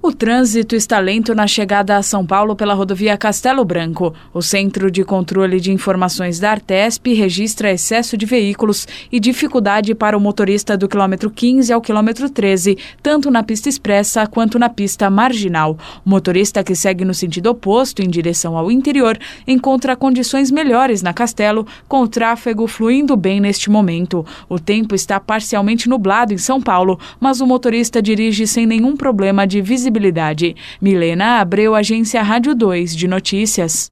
O trânsito está lento na chegada a São Paulo pela rodovia Castelo Branco. O Centro de Controle de Informações da Artesp registra excesso de veículos e dificuldade para o motorista do quilômetro 15 ao quilômetro 13, tanto na pista expressa quanto na pista marginal. O motorista que segue no sentido oposto, em direção ao interior, encontra condições melhores na Castelo, com o tráfego fluindo bem neste momento. O tempo está parcialmente nublado em São Paulo, mas o motorista dirige sem nenhum problema de visibilidade. Milena Abreu, Agência Rádio 2 de Notícias.